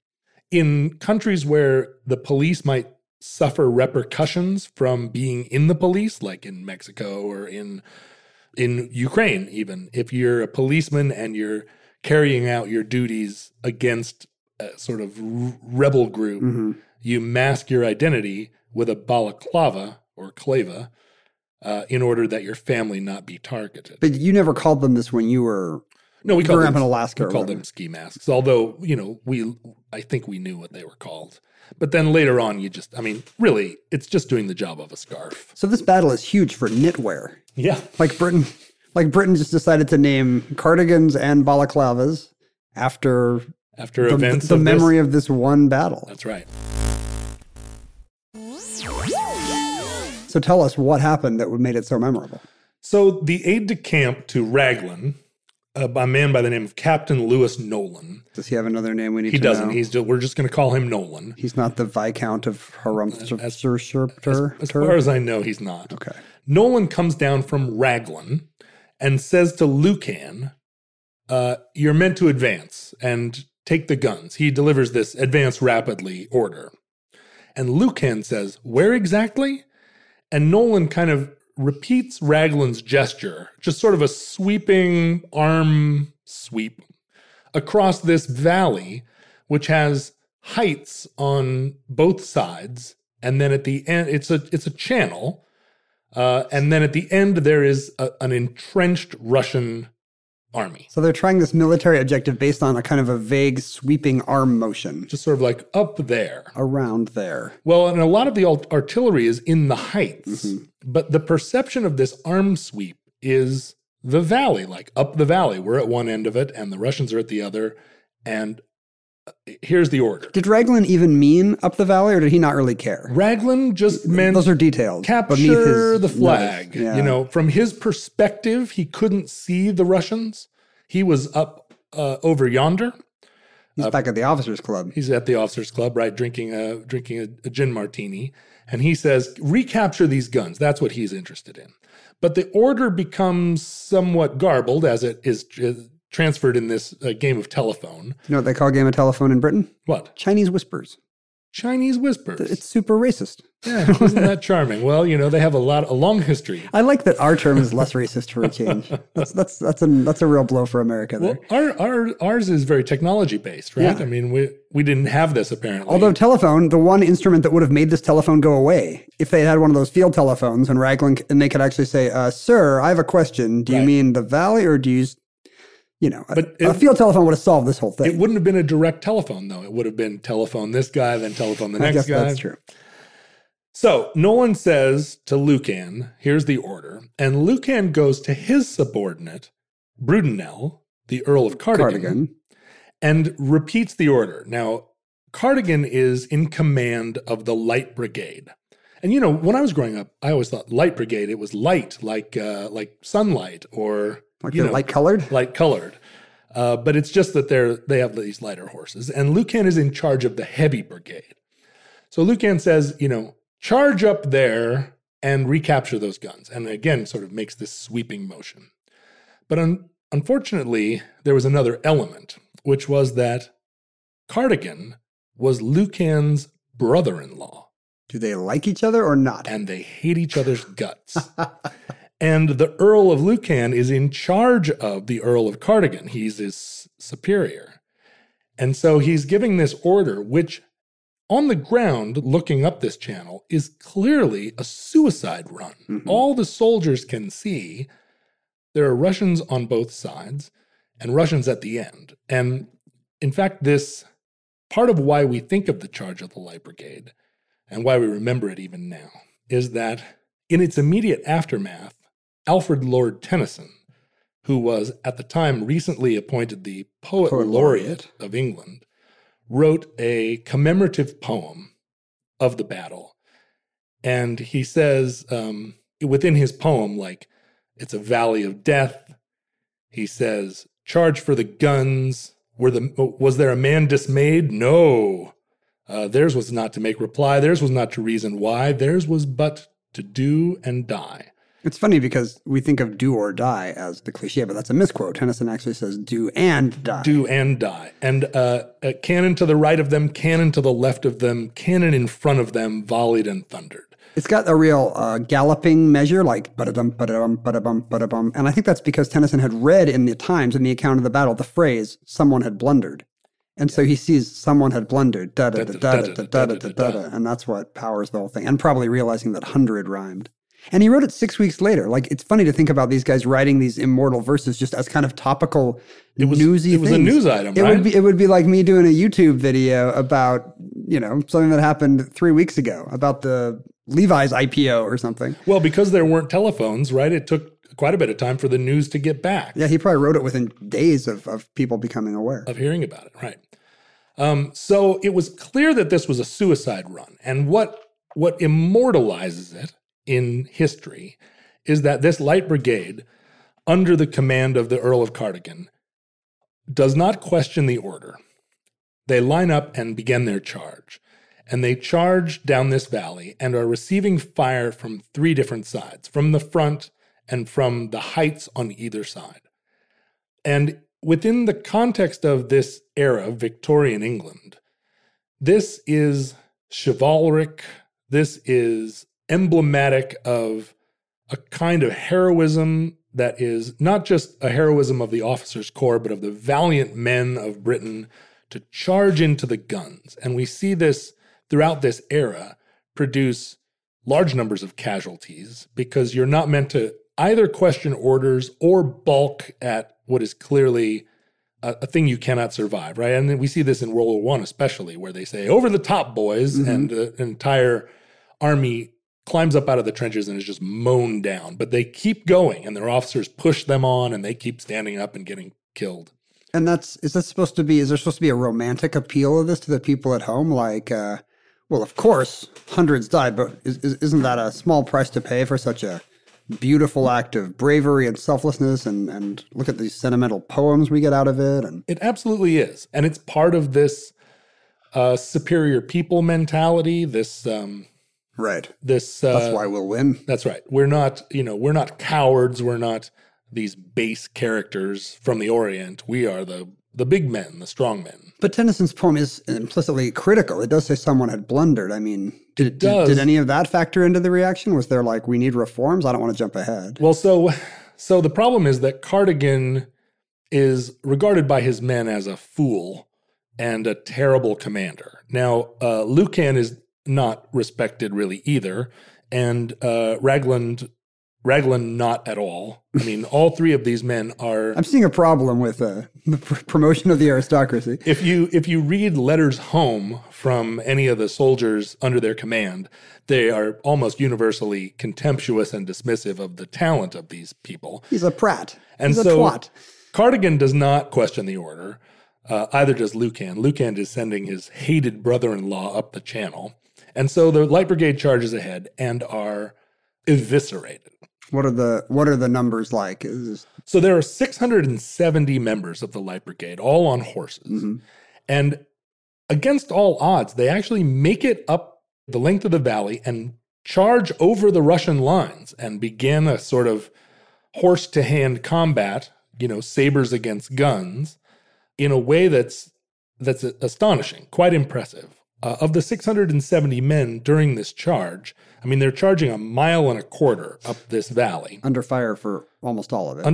in countries where the police might suffer repercussions from being in the police, like in Mexico or in Ukraine even. If you're a policeman and you're carrying out your duties against a sort of rebel group, you mask your identity with a balaclava or clava in order that your family not be targeted. But you never called them this when you were we called growing up in Alaska. We called them ski masks, although, I think we knew what they were called. But then later on, really, it's just doing the job of a scarf. So this battle is huge for knitwear. Yeah. Like Britain just decided to name cardigans and balaclavas after events the of memory this. of this one battle. That's right. So tell us what happened that made it so memorable. So the aide-de-camp to Raglan, a man by the name of Captain Lewis Nolan. Does he have another name we need He to doesn't. know? We're just going to call him Nolan. He's not the Viscount of Harumshire. As far as I know, he's not. Okay. Nolan comes down from Raglan and says to Lucan, you're meant to advance and take the guns. He delivers this advance rapidly order. And Lucan says, where exactly? And Nolan kind of repeats Raglan's gesture, just sort of a sweeping arm sweep across this valley, which has heights on both sides. And then at the end, it's a channel. And then at the end, there is an entrenched Russian army. So they're trying this military objective based on a kind of a vague sweeping arm motion. Just sort of like up there. Around there. Well, and a lot of the artillery is in the heights, but the perception of this arm sweep is the valley, like up the valley. We're at one end of it, and the Russians are at the other. And here's the order. Did Raglan even mean up the valley, or did he not really care? Raglan just meant those are details. Capture the flag. Yeah. You know, from his perspective, he couldn't see the Russians. He was up over yonder. He's back at the officers' club. He's at the officers' club, right, drinking a gin martini, and he says, "Recapture these guns." That's what he's interested in. But the order becomes somewhat garbled as it is transferred in this game of telephone. You know what they call a game of telephone in Britain? What? Chinese whispers. Chinese whispers. It's super racist. Yeah, isn't that charming? Well, you know, they have a long history. I like that our term is less racist for a change. That's a real blow for America there. Well, ours is very technology based, right? Yeah. I mean, we didn't have this apparently. Although telephone, the one instrument that would have made this telephone go away, if they had one of those field telephones and Raglan, and they could actually say, "Sir, I have a question. Do you mean the valley, or do you?" You know, a field telephone would have solved this whole thing. It wouldn't have been a direct telephone, though. It would have been telephone this guy, then telephone the next guy. I guess that's true. So Nolan says to Lucan, here's the order. And Lucan goes to his subordinate, Brudenell, the Earl of Cardigan, and repeats the order. Now, Cardigan is in command of the Light Brigade. And, you know, when I was growing up, I always thought Light Brigade, it was light, like sunlight or... Like they're light colored? Light colored. But it's just that they have these lighter horses. And Lucan is in charge of the heavy brigade. So Lucan says, you know, charge up there and recapture those guns. And again, sort of makes this sweeping motion. But unfortunately, there was another element, which was that Cardigan was Lucan's brother-in-law. Do they like each other or not? And they hate each other's guts. And the Earl of Lucan is in charge of the Earl of Cardigan. He's his superior. And so he's giving this order, which on the ground, looking up this channel, is clearly a suicide run. Mm-hmm. All the soldiers can see there are Russians on both sides and Russians at the end. And in fact, this part of why we think of the charge of the Light Brigade and why we remember it even now is that in its immediate aftermath, Alfred Lord Tennyson, who was at the time recently appointed the Poet Laureate of England, wrote a commemorative poem of the battle. And he says within his poem, like, it's a valley of death. He says, charge for the guns. Was there a man dismayed? No. Theirs was not to make reply. Theirs was not to reason why. Theirs was but to do and die. It's funny because we think of do or die as the cliche, but that's a misquote. Tennyson actually says do and die. Do and die. And cannon to the right of them, cannon to the left of them, cannon in front of them, volleyed and thundered. It's got a real galloping measure, like ba-da-dum, ba-da-dum, ba-da-bum, ba-da-bum. And I think that's because Tennyson had read in the Times, in the account of the battle, the phrase, someone had blundered. And so he sees someone had blundered, da-da-da-da-da-da-da-da-da-da, and that's what powers the whole thing. And probably realizing that 100 rhymed. And he wrote it 6 weeks later. Like, it's funny to think about these guys writing these immortal verses just as kind of topical, newsy things. It was a news item, right? It would be like me doing a YouTube video about, you know, something that happened 3 weeks ago, about the Levi's IPO or something. Well, because there weren't telephones, right? It took quite a bit of time for the news to get back. Yeah, he probably wrote it within days of people becoming aware. Of hearing about it, right. So it was clear that this was a suicide run. And what immortalizes it in history is that this light brigade, under the command of the Earl of Cardigan, does not question the order. They line up and begin their charge. And they charge down this valley and are receiving fire from 3 different sides, from the front and from the heights on either side. And within the context of this era, Victorian England, this is chivalric, this is emblematic of a kind of heroism that is not just a heroism of the officers' corps, but of the valiant men of Britain to charge into the guns. And we see this throughout this era produce large numbers of casualties because you're not meant to either question orders or balk at what is clearly a thing you cannot survive, right? And we see this in World War I especially, where they say, over the top, boys, and an entire army climbs up out of the trenches and is just mown down. But they keep going, and their officers push them on, and they keep standing up and getting killed. And is there supposed to be a romantic appeal of this to the people at home? Like, well, of course, hundreds died, but isn't that a small price to pay for such a beautiful act of bravery and selflessness? And look at these sentimental poems we get out of it. And it absolutely is. And it's part of this superior people mentality, this... right. This that's why we'll win. That's right. We're not cowards. We're not these base characters from the Orient. We are the big men, the strong men. But Tennyson's poem is implicitly critical. It does say someone had blundered. I mean, did any of that factor into the reaction? Was there like, we need reforms? I don't want to jump ahead. Well, so the problem is that Cardigan is regarded by his men as a fool and a terrible commander. Now, Lucan is not respected really either, and Raglan not at all. I mean, all 3 of these men are... I'm seeing a problem with the promotion of the aristocracy. If you read letters home from any of the soldiers under their command, they are almost universally contemptuous and dismissive of the talent of these people. He's a prat. And He's so a twat. Cardigan does not question the order. Either does Lucan. Lucan is sending his hated brother-in-law up the channel. And so the Light Brigade charges ahead and are eviscerated. What are the numbers like? So there are 670 members of the Light Brigade, all on horses. Mm-hmm. And against all odds, they actually make it up the length of the valley and charge over the Russian lines and begin a sort of horse-to-hand combat, sabers against guns, in a way that's astonishing, quite impressive. Of the 670 men during this charge, I mean, they're charging 1.25 miles up this valley. Under fire for almost all of it.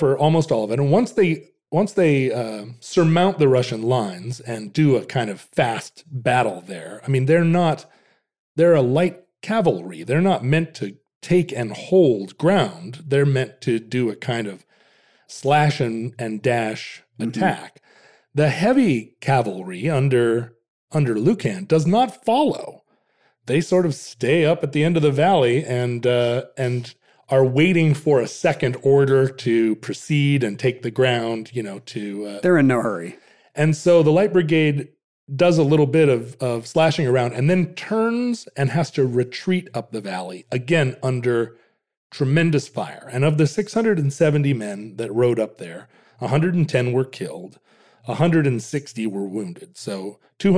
And once they surmount the Russian lines and do a kind of fast battle there, I mean, they're a light cavalry. They're not meant to take and hold ground. They're meant to do a kind of slash and dash attack. The heavy cavalry under Lucan does not follow. They sort of stay up at the end of the valley and are waiting for a second order to proceed and take the ground, They're in no hurry. And so the Light Brigade does a little bit of slashing around and then turns and has to retreat up the valley, again under tremendous fire. And of the 670 men that rode up there, 110 were killed, 160 were wounded. So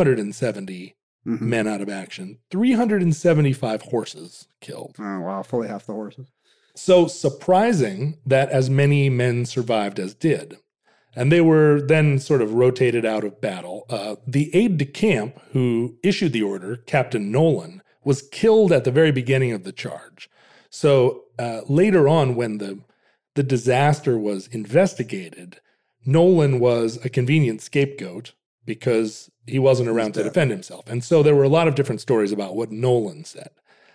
270 men out of action, 375 horses killed. Oh, wow, fully half the horses. So surprising that as many men survived as did. And they were then sort of rotated out of battle. The aide-de-camp who issued the order, Captain Nolan, was killed at the very beginning of the charge. So later on, when the disaster was investigated, Nolan was a convenient scapegoat because he wasn't around to defend himself. And so there were a lot of different stories about what Nolan said.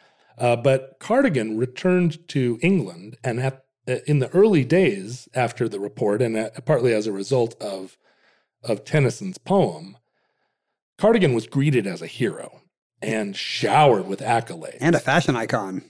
But Cardigan returned to England, and in the early days after the report, and partly as a result of Tennyson's poem, Cardigan was greeted as a hero. and showered with accolades. And a fashion icon.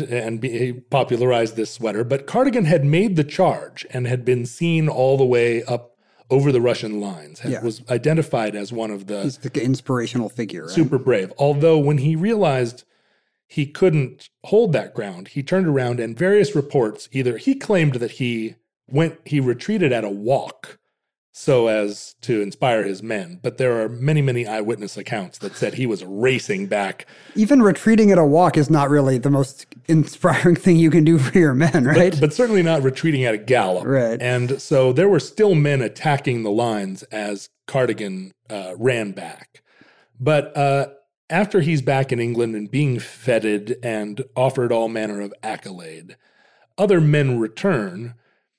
He popularized this sweater. But Cardigan had made the charge and had been seen all the way up over the Russian lines. Was identified as one of the... He's the inspirational figure, right? Super brave. Although when he realized he couldn't hold that ground, he turned around and various reports, either he claimed that he retreated at a walk so as to inspire his men. But there are many, many eyewitness accounts that said he was racing back. Even retreating at a walk is not really the most inspiring thing you can do for your men, right? But certainly not retreating at a gallop. Right. And so there were still men attacking the lines as Cardigan ran back. But after he's back in England and being feted and offered all manner of accolade, other men return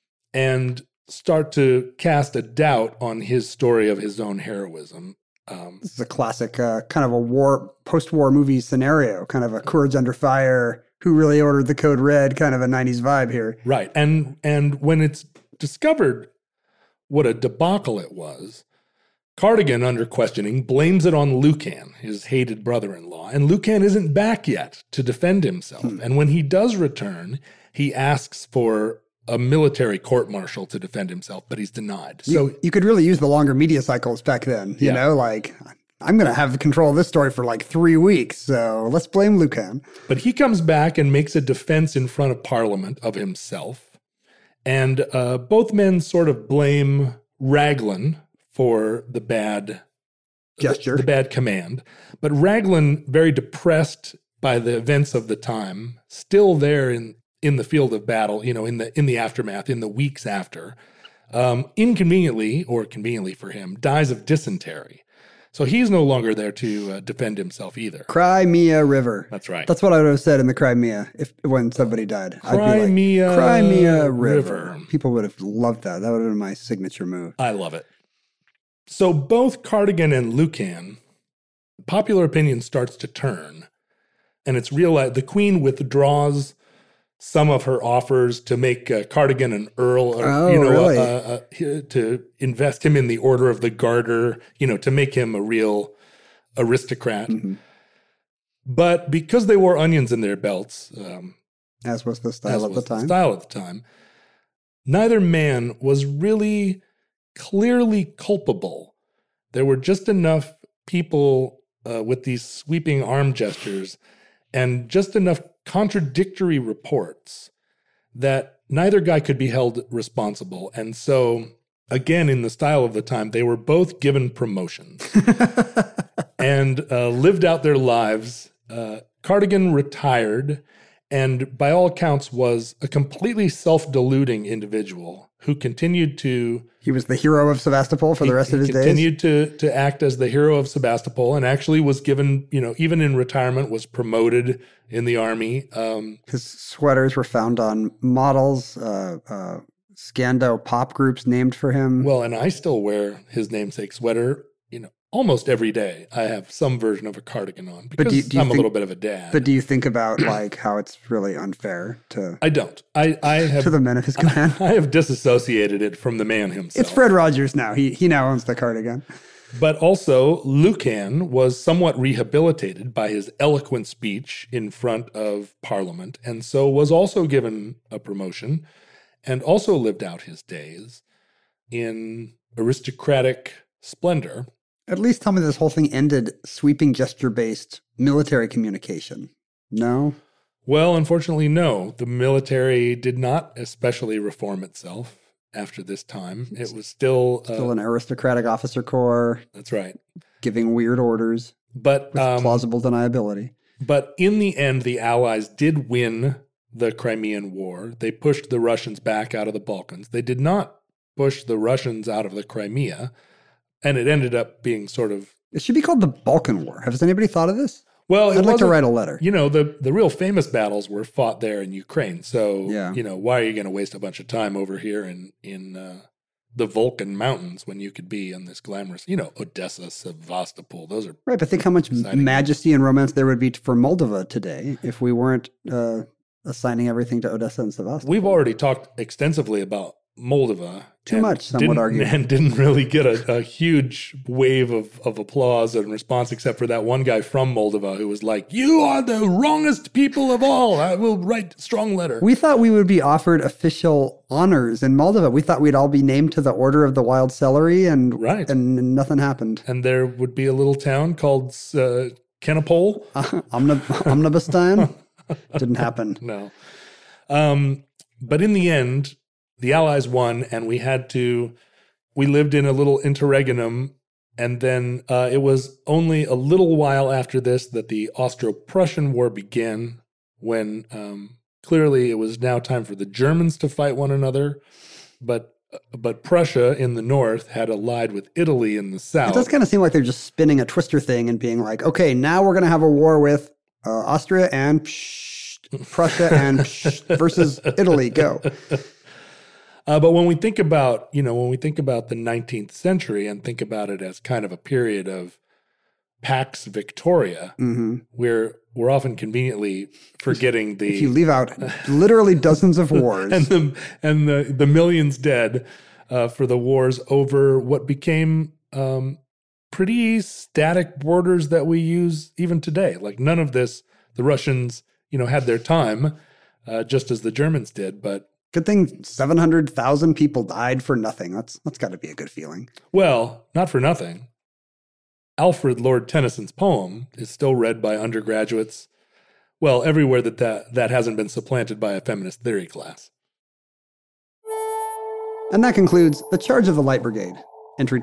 and start to cast a doubt on his story of his own heroism. This is a classic kind of a post-war movie scenario, kind of a Courage Under Fire, who really ordered the code red, kind of a 90s vibe here. Right. And when it's discovered what a debacle it was, Cardigan, under questioning, blames it on Lucan, his hated brother-in-law, and Lucan isn't back yet to defend himself. And when he does return, he asks for a military court-martial to defend himself, but he's denied. So you could really use the longer media cycles back then, you know, like, I'm going to have control of this story for like 3 weeks, so let's blame Lucan. But he comes back and makes a defense in front of Parliament of himself, and both men sort of blame Raglan for the bad gesture, the bad command. But Raglan, very depressed by the events of the time, still there in the field of battle, you know, in the aftermath, in the weeks after, inconveniently, or conveniently for him, dies of dysentery. So he's no longer there to defend himself either. Crimea River. That's right. That's what I would have said in the Crimea when somebody died. Crimea, I'd be like, Crimea River. River. People would have loved that. That would have been my signature move. I love it. So both Cardigan and Lucan, popular opinion starts to turn, and it's realized the Queen withdraws some of her offers to make Cardigan an earl, or, to invest him in the Order of the Garter, to make him a real aristocrat. Mm-hmm. But because they wore onions in their belts, as was the style at the time, neither man was really clearly culpable. There were just enough people with these sweeping arm gestures and just enough contradictory reports that neither guy could be held responsible. And so, again, in the style of the time, they were both given promotions and lived out their lives. Cardigan retired and, by all accounts, was a completely self-deluding individual who continued to... He was the hero of Sebastopol for the rest of his days? He continued to act as the hero of Sebastopol and actually was given, even in retirement, was promoted in the army. His sweaters were found on models, Scando pop groups named for him. Well, and I still wear his namesake sweater, almost every day. I have some version of a cardigan on because I'm a little bit of a dad. But do you think about how it's really unfair to... I don't. I have to the men of his command. I have disassociated it from the man himself. It's Fred Rogers now. He now owns the cardigan. But also, Lucan was somewhat rehabilitated by his eloquent speech in front of Parliament, and so was also given a promotion and also lived out his days in aristocratic splendor. At least tell me this whole thing ended sweeping gesture-based military communication. No? Well, unfortunately, no. The military did not especially reform itself after this time. It was still an aristocratic officer corps. That's right. Giving weird orders, but with plausible deniability. But in the end, the Allies did win the Crimean War. They pushed the Russians back out of the Balkans. They did not push the Russians out of the Crimea. And it ended up being sort of... It should be called the Balkan War. Has anybody thought of this? Well, I'd like to write a letter. The real famous battles were fought there in Ukraine. So, yeah. Why are you going to waste a bunch of time over here in the Volcan Mountains when you could be in this glamorous, Odessa, Sevastopol? Those are... Right, but think how much majesty and romance there would be for Moldova today if we weren't assigning everything to Odessa and Sevastopol. We've already talked extensively about Moldova. Too much, some would argue. And didn't really get a huge wave of applause and response, except for that one guy from Moldova who was like, "You are the wrongest people of all. I will write a strong letter." We thought we would be offered official honors in Moldova. We thought we'd all be named to the Order of the Wild Celery, and nothing happened. And there would be a little town called Kenopole. Omnibusstein. Didn't happen. No. But in the end, the Allies won, and we lived in a little interregnum, and then it was only a little while after this that the Austro-Prussian War began, when clearly it was now time for the Germans to fight one another, but Prussia in the north had allied with Italy in the south. It does kind of seem like they're just spinning a twister thing and being like, okay, now we're going to have a war with Austria and Prussia and versus Italy, go. But when we think about the 19th century and think about it as kind of a period of Pax Victoria, we're often conveniently forgetting if you leave out literally dozens of wars and the millions dead for the wars over what became pretty static borders that we use even today. Like none of this, the Russians, had their time, just as the Germans did, but. Good thing 700,000 people died for nothing. That's got to be a good feeling. Well, not for nothing. Alfred Lord Tennyson's poem is still read by undergraduates, well, everywhere that hasn't been supplanted by a feminist theory class. And that concludes The Charge of the Light Brigade. Entry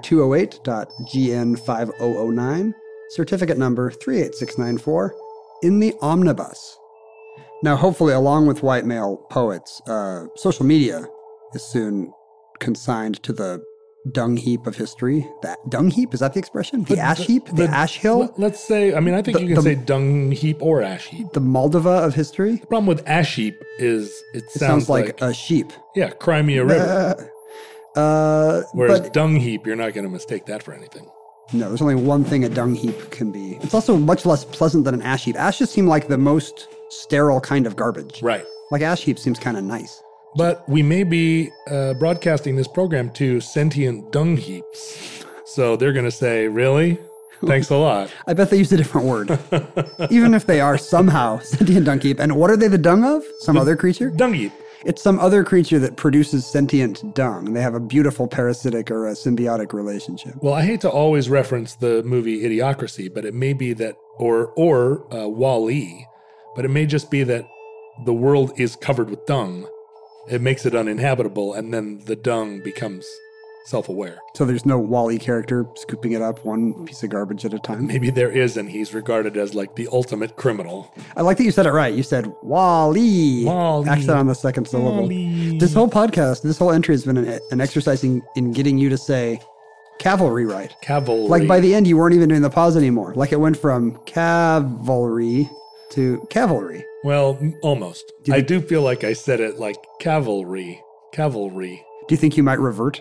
208.GN5009, certificate number 38694, in the omnibus. Now, hopefully, along with white male poets, social media is soon consigned to the dung heap of history. That dung heap? Is that the expression? The ash heap? The ash hill? Let's say, I think you can say dung heap or ash heap. The Moldova of history? The problem with ash heap is it sounds like a sheep. Yeah, Crimea River. Whereas but, dung heap, you're not going to mistake that for anything. No, there's only one thing a dung heap can be. It's also much less pleasant than an ash heap. Ashes seem like the most sterile kind of garbage. Right. Like ash heap seems kind of nice. But we may be broadcasting this program to sentient dung heaps. So they're going to say, really? Thanks a lot. I bet they use a different word. Even if they are somehow sentient dung heap. And what are they the dung of? Some other creature? Dung heap. It's some other creature that produces sentient dung. They have a beautiful parasitic or a symbiotic relationship. Well, I hate to always reference the movie Idiocracy, but it may be that, or Wall-E, but it may just be that the world is covered with dung. It makes it uninhabitable, and then the dung becomes self-aware. So there's no Wall-E character scooping it up one piece of garbage at a time? Maybe there is, and he's regarded as like the ultimate criminal. I like that you said it right. You said Wall-E. Wall-E. Accent on the second syllable. Wall-E. This whole podcast, this whole entry has been an exercise in getting you to say cavalry right. Cavalry. Like by the end, you weren't even doing the pause anymore. Like it went from cavalry to cavalry. Well, almost. I do feel like I said it like cavalry. Cavalry. Do you think you might revert?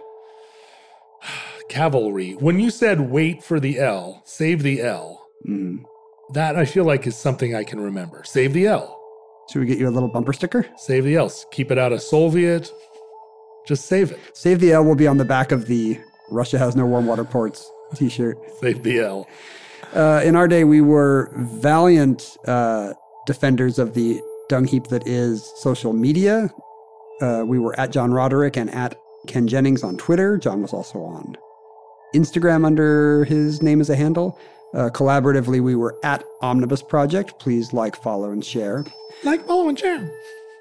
Cavalry. When you said wait for the L, save the L, that I feel like is something I can remember. Save the L. Should we get you a little bumper sticker? Save the L. Keep it out of Soviet. Just save it. Save the L will be on the back of the Russia has no warm water ports t-shirt. Save the L. In our day, we were valiant defenders of the dung heap that is social media. We were at John Roderick and at Ken Jennings on Twitter. John was also on Instagram under his name as a handle. Collaboratively, we were at Omnibus Project. Please like, follow, and share. Like, follow, and share.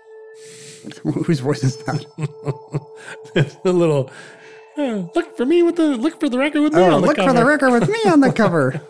Whose voice is that? It's a little... look for the record with me on the look cover. for the record with me on the cover.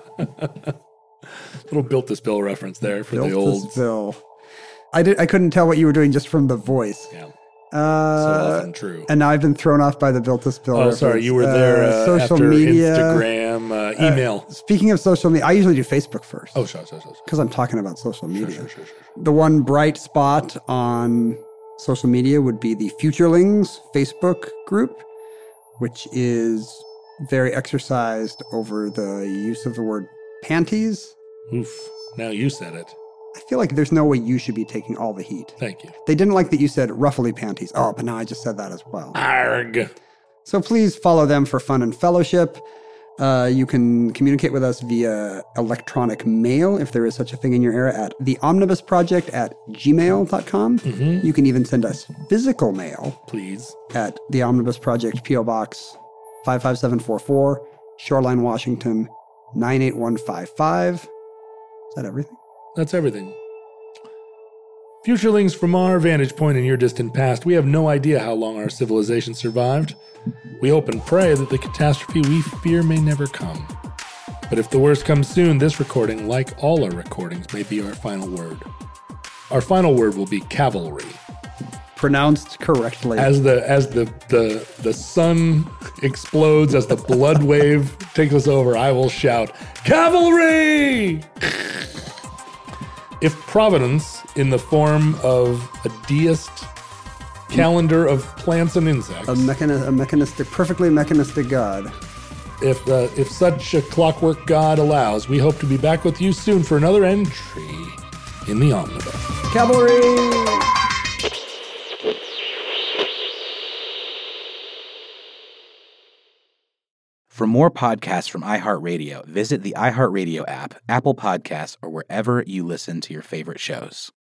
Little Built This Bill reference there for Built the old... This Bill. I couldn't tell what you were doing just from the voice. Yeah. So often true. And now I've been thrown off by the Built This Bill. Oh, sorry. You were there social after media, Instagram, email. Speaking of social media, I usually do Facebook first. Oh, sure. Because I'm talking about social media. Sure. The one bright spot on social media would be the Futurelings Facebook group, which is very exercised over the use of the word panties. Oof. Now you said it. I feel like there's no way you should be taking all the heat. Thank you. They didn't like that you said ruffly panties. Oh, but now I just said that as well. Arg. So please follow them for fun and fellowship. You can communicate with us via electronic mail, if there is such a thing in your area, at theomnibusproject@gmail.com. You can even send us physical mail Please. at the Omnibus Project, P.O. Box 55744, Shoreline, Washington 98155. Is that everything? That's everything. Futurelings, from our vantage point in your distant past, we have no idea how long our civilization survived. We hope and pray that the catastrophe we fear may never come. But if the worst comes soon, this recording, like all our recordings, may be our final word. Our final word will be cavalry. Pronounced correctly. As the sun explodes, as the blood wave takes us over, I will shout, "Cavalry!" If Providence, in the form of a deist calendar of plants and insects, a mechanistic, perfectly mechanistic god. if such a clockwork god allows, we hope to be back with you soon for another entry in the Omnibus. Cavalry! For more podcasts from iHeartRadio, visit the iHeartRadio app, Apple Podcasts, or wherever you listen to your favorite shows.